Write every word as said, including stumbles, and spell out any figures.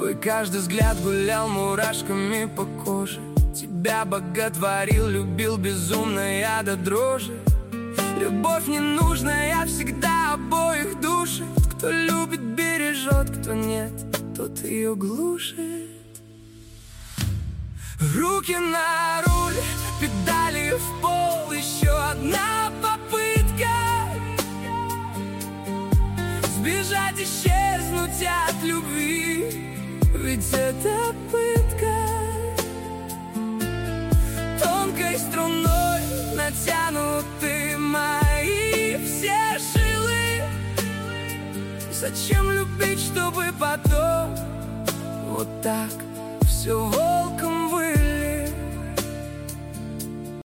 Твой каждый взгляд гулял мурашками по коже. Тебя боготворил, любил безумно я до дрожи. Любовь ненужная всегда обоих душит. Кто любит, бережет, кто нет, тот ее глушит. Руки на руль, педали в пол, еще одна попытка сбежать, исчезнуть от любви. Ведь это пытка. Тонкой струной натянуты мои все жилы. Зачем любить, чтобы потом вот так все вот